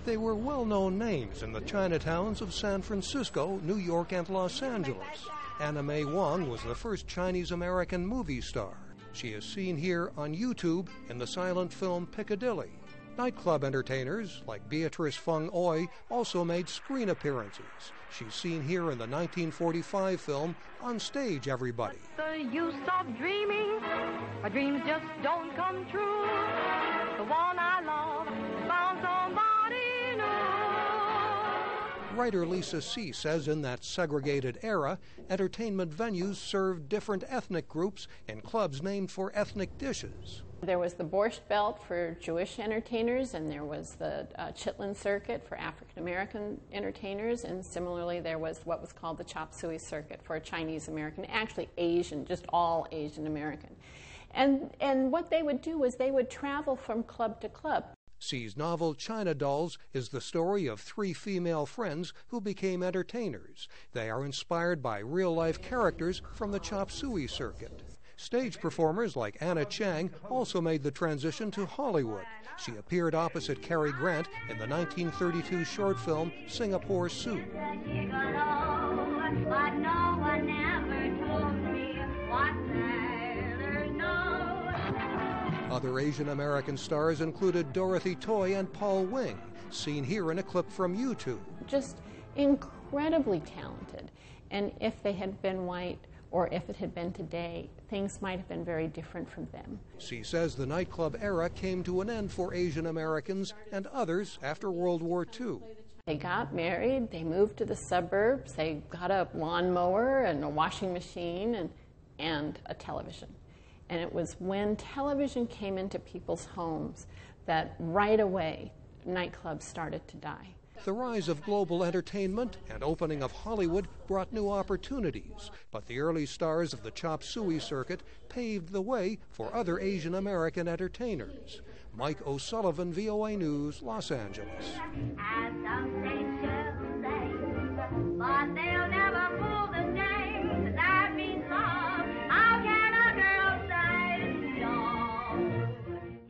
They were well-known names in the Chinatowns of San Francisco, New York, and Los Angeles. Anna May Wong was the first Chinese-American movie star. She is seen here on YouTube in the silent film Piccadilly. Nightclub entertainers like Beatrice Fung Oi also made screen appearances. She's seen here in the 1945 film On Stage, Everybody. What's the use of dreaming? My dreams just don't come true. The one I love found somebody new. Writer Lisa See says in that segregated era, entertainment venues served different ethnic groups in clubs named for ethnic dishes. There was the Borscht Belt for Jewish entertainers, and there was the Chitlin Circuit for African American entertainers, and similarly there was what was called the Chop Suey Circuit for Chinese American, actually Asian, just all Asian American. And what they would do was they would travel from club to club. See's novel China Dolls is the story of three female friends who became entertainers. They are inspired by real-life characters from the Chop Suey Circuit. Stage performers like Anna Chang also made the transition to Hollywood. She appeared opposite Cary Grant in the 1932 short film Singapore Soup. Other Asian American stars included Dorothy Toy and Paul Wing, seen here in a clip from YouTube. Just incredibly talented, and if they had been white, or if it had been today, things might have been very different from them. She says the nightclub era came to an end for Asian Americans and others after World War II. They got married, they moved to the suburbs, they got a lawnmower and a washing machine and a television. And it was when television came into people's homes that right away nightclubs started to die. The rise of global entertainment and opening of Hollywood brought new opportunities, but the early stars of the Chop Suey Circuit paved the way for other Asian American entertainers. Mike O'Sullivan, VOA News, Los Angeles.